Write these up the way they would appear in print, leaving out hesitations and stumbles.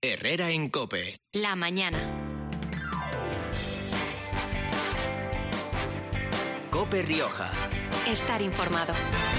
Herrera en COPE. La mañana. COPE Rioja. Estar informado.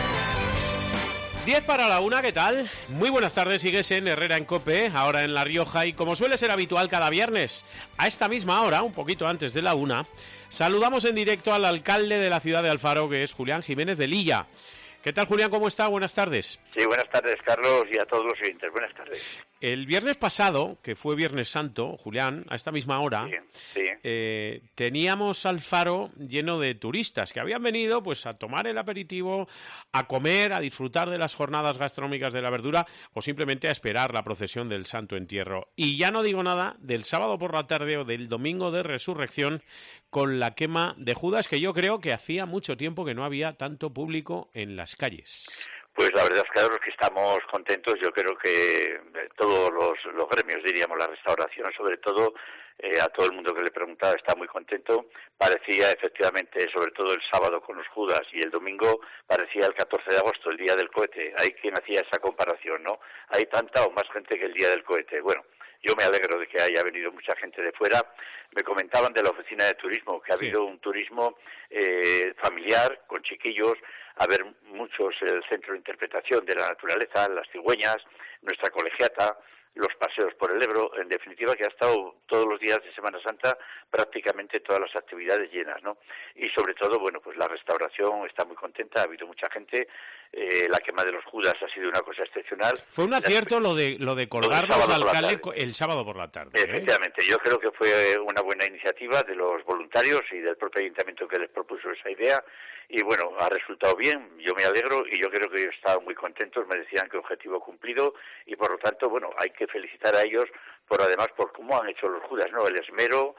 10 para la 1, ¿qué tal? Muy buenas tardes, sigues en Herrera en COPE, ahora en La Rioja, y como suele ser habitual cada viernes, a esta misma hora, un poquito antes de la 1, saludamos en directo al alcalde de la ciudad de Alfaro, que es Julián Jiménez de Lilla. ¿Qué tal, Julián? ¿Cómo está? Buenas tardes. Sí, buenas tardes, Carlos, y a todos los oyentes. Buenas tardes. El viernes pasado, que fue Viernes Santo, Julián, a esta misma hora, sí. Teníamos Alfaro lleno de turistas que habían venido pues a tomar el aperitivo, a comer, a disfrutar de las jornadas gastronómicas de la verdura o simplemente a esperar la procesión del Santo Entierro. Y ya no digo nada del sábado por la tarde o del domingo de Resurrección con la quema de Judas, que yo creo que hacía mucho tiempo que no había tanto público en las calles. Pues la verdad es que que estamos contentos. Yo creo que todos los gremios, diríamos, la restauración, sobre todo, a todo el mundo que le preguntaba está muy contento. Parecía efectivamente, sobre todo el sábado con los Judas y el domingo, parecía el 14 de agosto, el día del cohete. Hay quien hacía esa comparación, ¿no? Hay tanta o más gente que el día del cohete. Bueno, yo me alegro de que haya venido mucha gente de fuera. Me comentaban de la oficina de turismo que ha habido un turismo familiar, con chiquillos, a ver muchos el centro de interpretación de la naturaleza, las cigüeñas, nuestra colegiata, los paseos por el Ebro, en definitiva que ha estado todos los días de Semana Santa prácticamente todas las actividades llenas, ¿no? Y sobre todo, bueno, pues la restauración está muy contenta, ha habido mucha gente, la quema de los Judas ha sido una cosa excepcional. Fue un acierto lo de colgarnos al alcalde el sábado por la tarde. Efectivamente, yo creo que fue una buena iniciativa de los voluntarios y del propio ayuntamiento que les propuso esa idea, y bueno, ha resultado bien, yo me alegro y yo creo que ellos estaban muy contentos, me decían que objetivo cumplido, y por lo tanto, bueno, hay que felicitar a ellos por cómo han hecho los Judas, ¿no? El esmero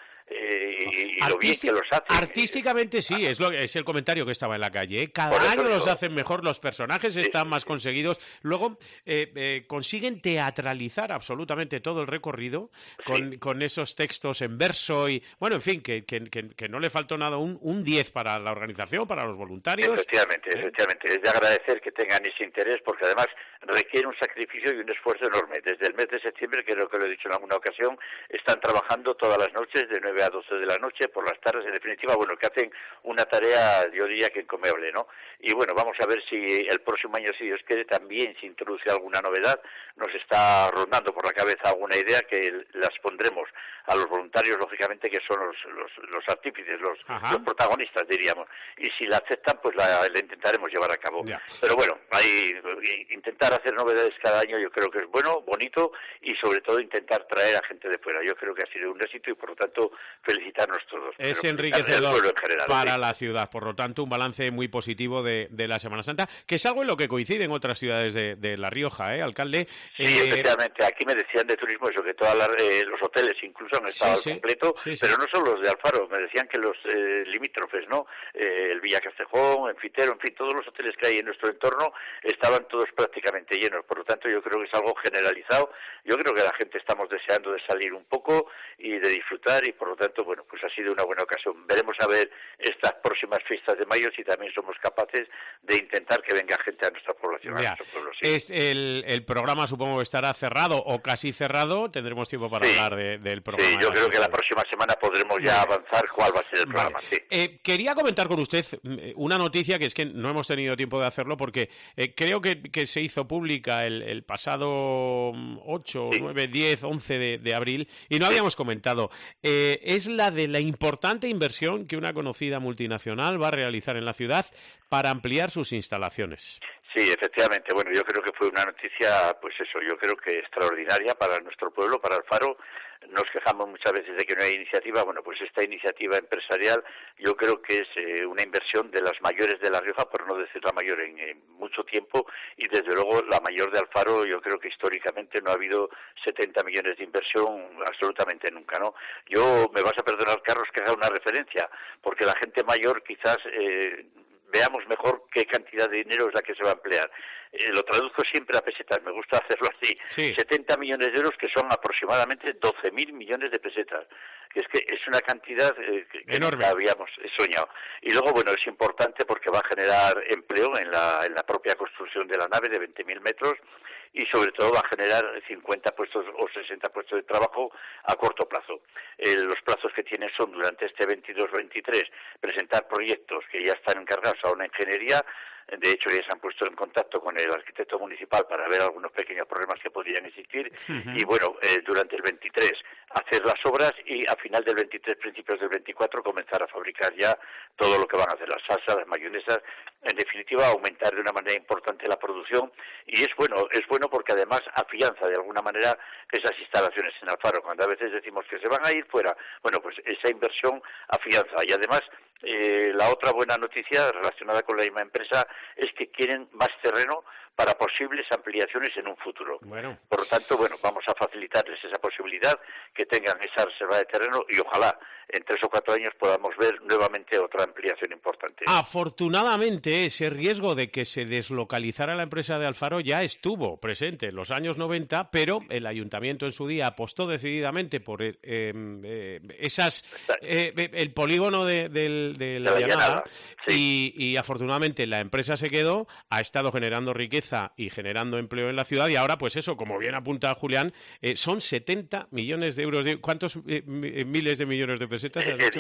y lo bien que los hacen. Artísticamente sí, es el comentario que estaba en la calle. Cada año los hacen mejor, los personajes están más conseguidos. Luego consiguen teatralizar absolutamente todo el recorrido con esos textos en verso y, bueno, en fin, que no le faltó nada, un 10 para la organización, para los voluntarios. Efectivamente. Es de agradecer que tengan ese interés, porque además requiere un sacrificio y un esfuerzo enorme. Desde el mes de septiembre, creo que lo he dicho en alguna ocasión, están trabajando todas las noches de 9 a 12 de la noche, por las tardes, en definitiva, bueno, que hacen una tarea, yo diría que encomiable, ¿no? Y bueno, vamos a ver si el próximo año, si Dios quiere, también se introduce alguna novedad. Nos está rondando por la cabeza alguna idea que las pondremos a los voluntarios, lógicamente, que son los artífices, los protagonistas, diríamos. Y si la aceptan, pues la intentaremos llevar a cabo. Ya. Pero bueno, intentar hacer novedades cada año yo creo que es bueno, bonito, y sobre todo intentar traer a gente de fuera. Yo creo que ha sido un éxito y por lo tanto felicitarnos todos. Es enriquecedor para la ciudad, por lo tanto un balance muy positivo de la Semana Santa, que es algo en lo que coincide en otras ciudades de La Rioja, alcalde. Sí, efectivamente, aquí me decían de turismo eso, que todos los hoteles incluso han estado al completo, pero no solo los de Alfaro, me decían que los limítrofes, ¿no? El Villa Castejón, Enfitero, en fin, todos los hoteles que hay en nuestro entorno estaban todos prácticamente llenos, por lo tanto yo creo que es algo generalizado. Yo creo que la gente estamos deseando de salir un poco y de disfrutar, y por lo tanto, bueno, pues ha sido una buena ocasión. Veremos a ver estas próximas fiestas de mayo si también somos capaces de intentar que venga gente a nuestra población, a nuestro pueblo. Sí. El programa supongo que estará cerrado o casi cerrado, tendremos tiempo para hablar del programa. Sí, yo creo que la próxima semana podremos ya avanzar cuál va a ser el programa. Sí. Quería comentar con usted una noticia que es que no hemos tenido tiempo de hacerlo porque creo que se hizo pública el pasado 8, 9, 10, 11 de abril y no habíamos comentado. Es la de la importante inversión que una conocida multinacional va a realizar en la ciudad para ampliar sus instalaciones. Sí, efectivamente. Bueno, yo creo que fue una noticia, pues eso, yo creo que extraordinaria para nuestro pueblo, para Alfaro. Nos quejamos muchas veces de que no hay iniciativa. Bueno, pues esta iniciativa empresarial yo creo que es una inversión de las mayores de La Rioja, por no decir la mayor en mucho tiempo, y desde luego la mayor de Alfaro. Yo creo que históricamente no ha habido 70 millones de inversión absolutamente nunca, ¿no? Yo, me vas a perdonar, Carlos, que haga una referencia, porque la gente mayor quizás veamos mejor qué cantidad de dinero es la que se va a emplear. Lo traduzco siempre a pesetas, me gusta hacerlo así. Sí. 70 millones de euros, que son aproximadamente 12.000 millones de pesetas, que es una cantidad que nunca habíamos soñado. Y luego, bueno, es importante porque va a generar empleo en la propia construcción de la nave de 20.000 metros, y sobre todo va a generar 50 puestos o 60 puestos de trabajo a corto plazo. Los plazos que tienen son durante este 22-23 presentar proyectos que ya están encargados a una ingeniería. De hecho, ya se han puesto en contacto con el arquitecto municipal para ver algunos pequeños problemas que podrían existir. Y bueno, durante el 23 hacer las obras y a final del 23, principios del 24, comenzar a fabricar ya todo lo que van a hacer, las salsas, las mayonesas. En definitiva, aumentar de una manera importante la producción. Y es bueno porque además afianza de alguna manera esas instalaciones en Alfaro. Cuando a veces decimos que se van a ir fuera, bueno, pues esa inversión afianza. Y además, la otra buena noticia relacionada con la misma empresa es que quieren más terreno para posibles ampliaciones en un futuro. Bueno. Por lo tanto, vamos a facilitarles esa posibilidad, que tengan esa reserva de terreno y ojalá en 3 o 4 años podamos ver nuevamente otra ampliación importante. Afortunadamente, ese riesgo de que se deslocalizara la empresa de Alfaro ya estuvo presente en los años 90, pero el ayuntamiento en su día apostó decididamente por el polígono de la Llanada, sí. y afortunadamente la empresa se quedó, ha estado generando riqueza y generando empleo en la ciudad, y ahora, pues eso, como bien apunta Julián, son 70 millones de euros. ¿Cuántos miles de millones de pesetas? He dicho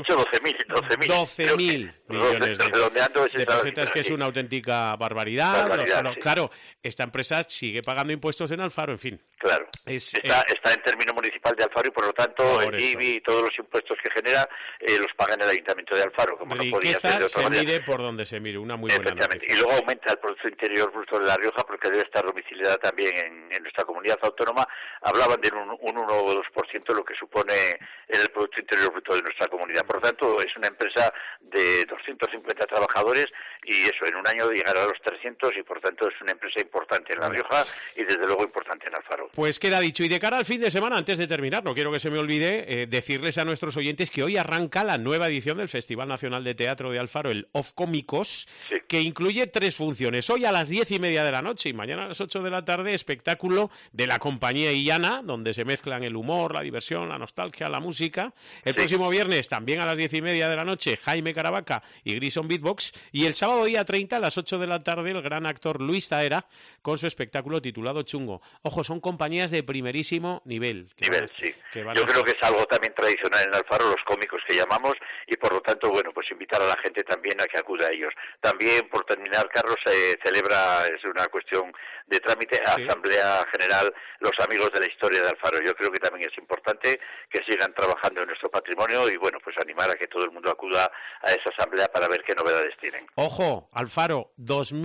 12.000 millones de pesetas, que es una auténtica barbaridad. Sí. Claro, esta empresa sigue pagando impuestos en Alfaro, en fin. Claro, está en término municipal de Alfaro y por lo tanto el IBI y todos los impuestos que genera los paga en el Ayuntamiento de Alfaro, como no podía ser de otra manera. Se mide por donde se mire, una muy buena noticia. Y luego aumenta el Producto Interior Bruto de La Rioja porque debe estar domiciliada también en nuestra comunidad autónoma. Hablaban de un 1 o 2% lo que supone el Producto Interior Bruto de nuestra comunidad. Por lo tanto, es una empresa de 250 trabajadores y eso, en un año llegará a los 300 y por tanto es una empresa importante en La Rioja y desde luego importante en Alfaro. Pues queda dicho. Y de cara al fin de semana, antes de terminar, no quiero que se me olvide decirles a nuestros oyentes que hoy arranca la nueva edición del Festival Nacional de Teatro de Alfaro, el Off Cómicos, sí, que incluye 3 funciones. Hoy a las 10:30 de la noche y mañana a las 8 de la tarde, espectáculo de la compañía Illana, donde se mezclan el humor, la diversión, la nostalgia, la música. El próximo viernes, también a las 10:30 de la noche, Jaime Caravaca y Grison Beatbox. Y el sábado día 30 a las 8 de la tarde, el gran actor Luis Zaera con su espectáculo titulado Chungo. Ojo, son compañías de primerísimo nivel. Sí. Yo creo que es algo también tradicional en Alfaro, los cómicos que llamamos, y por lo tanto, pues invitar a la gente también a que acuda a ellos. También, por terminar, Carlos, se celebra, es una cuestión de trámite, Asamblea General, los amigos de la historia de Alfaro. Yo creo que también es importante que sigan trabajando en nuestro patrimonio y, pues animar a que todo el mundo acuda a esa asamblea para ver qué novedades tienen. Ojo, Alfaro,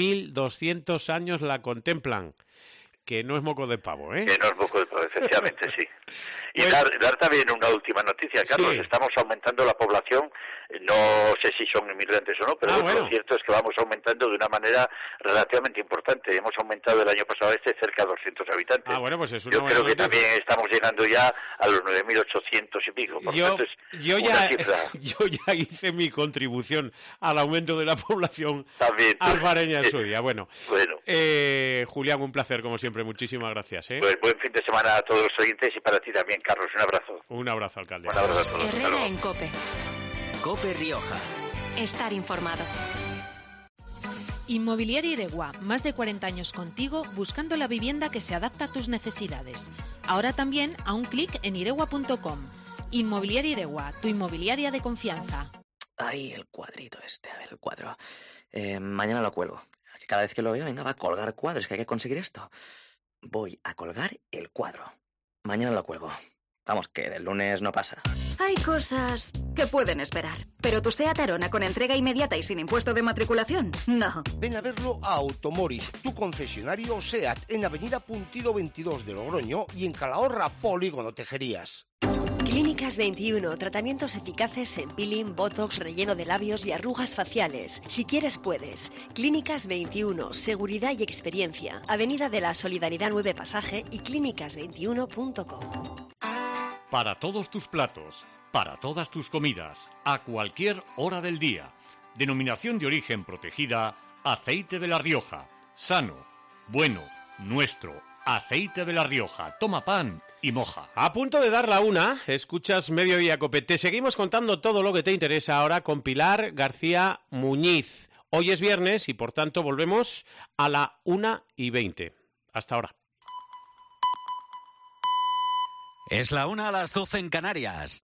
2.200 años la contemplan. Que no es moco de pavo, ¿eh? Que no es moco de pavo, efectivamente, sí. Y dar también una última noticia, Carlos. Sí. Estamos aumentando la población, no sé si son inmigrantes o no, pero lo cierto es que vamos aumentando de una manera relativamente importante. Hemos aumentado el año pasado cerca de 200 habitantes. Pues es una Yo creo que también estamos llegando ya a los 9.800 y pico. Por tanto, yo ya hice mi contribución al aumento de la población alfareña en su día. Bueno. Julián, un placer, como siempre. Muchísimas gracias. Pues buen fin de semana a todos los oyentes y para ti también, Carlos. Un abrazo. Un abrazo, alcalde. Un abrazo a todos. Herrera en COPE. COPE Rioja. Estar informado. Inmobiliaria Iregua, más de 40 años contigo buscando la vivienda que se adapta a tus necesidades. Ahora también a un clic en iregua.com. Inmobiliaria Iregua, tu inmobiliaria de confianza. Ay, el cuadrito este, a ver, el cuadro. Mañana lo cuelgo. Cada vez que lo veo, venga, va a colgar cuadros, que hay que conseguir esto. Voy a colgar el cuadro. Mañana lo cuelgo. Vamos, que del lunes no pasa. Hay cosas que pueden esperar. Pero tu SEAT Arona con entrega inmediata y sin impuesto de matriculación, no. Ven a verlo a Automoris, tu concesionario SEAT, en Avenida Puntido 22 de Logroño y en Calahorra, Polígono Tejerías. Clínicas 21, tratamientos eficaces en peeling, botox, relleno de labios y arrugas faciales. Si quieres, puedes. Clínicas 21, seguridad y experiencia. Avenida de la Solidaridad 9 Pasaje y clínicas21.com. Para todos tus platos, para todas tus comidas, a cualquier hora del día. Denominación de origen protegida, Aceite de La Rioja. Sano, bueno, nuestro. Aceite de La Rioja. Toma pan y moja. A punto de dar la 1, escuchas Mediodía Cope. Te seguimos contando todo lo que te interesa ahora con Pilar García Muñiz. Hoy es viernes y por tanto volvemos a la 1:20. Hasta ahora. Es la 1 a las 12 en Canarias.